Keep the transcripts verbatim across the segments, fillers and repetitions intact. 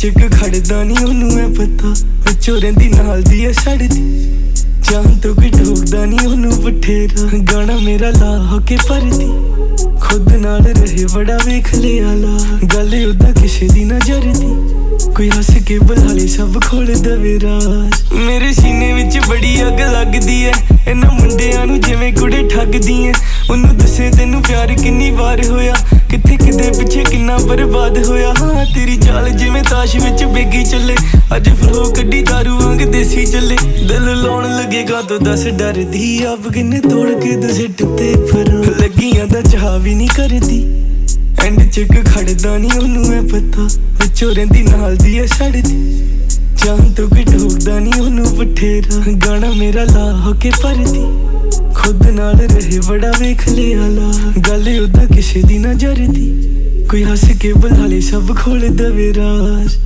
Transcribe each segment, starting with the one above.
च खड़दा नी ओनू है पता विचों रहिंदी नाल दी है सड़दी जान तो कोई ठोकदा नी ओनू बठेरा गाना मेरा ला होके परदी खुद नाल रहे बड़ा वेख लिया ला गल उदा किसे दी नजर दी कोई हस के बुला ले सब खोल दवे राज मेरे सीने विच बड़ी अग लगदी है इन्हां मुंडियां नूं जिवें कुड़े ठगदी है ओनू दसे तैनू प्यार किन्नी वार होया किथे किदे पिछे किन्ना बर्बाद होया हाँ तेरी चाल जिवें ताश विच बेगी चले अज फ्लो कड्डी दारू वांग देसी चले दिल लाउण लगेगा तो दस डरदी अब किन्ने तोड़ के दस टुते पर लगियां दा चाह भी नहीं करदी एंड च खड़दा नी ओनू है पता विचों रहिंदी नाल दी है सड़दी जान तो कोई ठोकदा नी ओनू बठेरा गाना मेरा ला होके परदी खुद नाल रहे बड़ा वेख लिया ला गल उदा किसे दी नजर दी कोई हस के बुला ले सब खोल दवे राज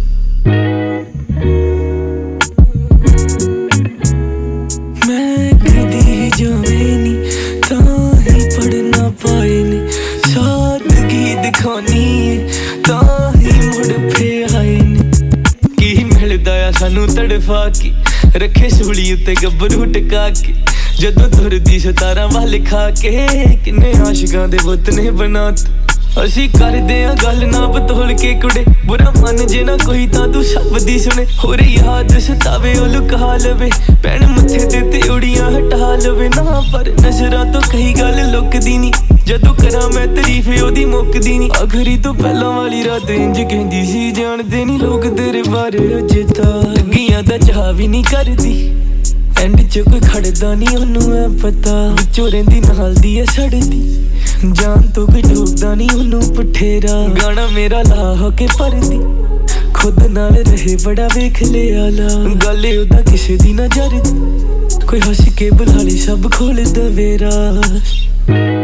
मैं कदी जावे नी तां ही पढ़ना पाए नी सादगी दिखानी तां ही मुड़ पे आए नी की मिलदा आ सानू तड़फा के रखे सूली उत्ते गब्बरू टका के जदों तुरदी सतारा वाल खा के किन्ने आशिकां दे बुत ने बनाते असी करदे आ गल ना बतोल के कुड़े बुरा मन जे ना कोई तां तू सब दी सुने होर याद सतावे ओ लुका लवे भैन मत्थे ते ते उड़ियां हटा लवे ना पर नजरां तो कई गल लुकदी नी जदों करा मैं तारीफ ओदी मुकदी नी आखरी तो पहला वाली रात इंज कहंदी सी जानदे नी लोग तेरे बारे अजे तां लगियां दा चाह भी नहीं करदी एंड च कोई खड़दा नी ओनू है पता विचों रहिंदी नाल दी है सड़दी जान तो कोई ठोकदा नी ओनू बठेरा गाना मेरा ला होके परदी खुद नाल रहे बड़ा वेख लिया ला गल उदा किसे दी नजर दी कोई हस के बुला ले सब खोल दवे राज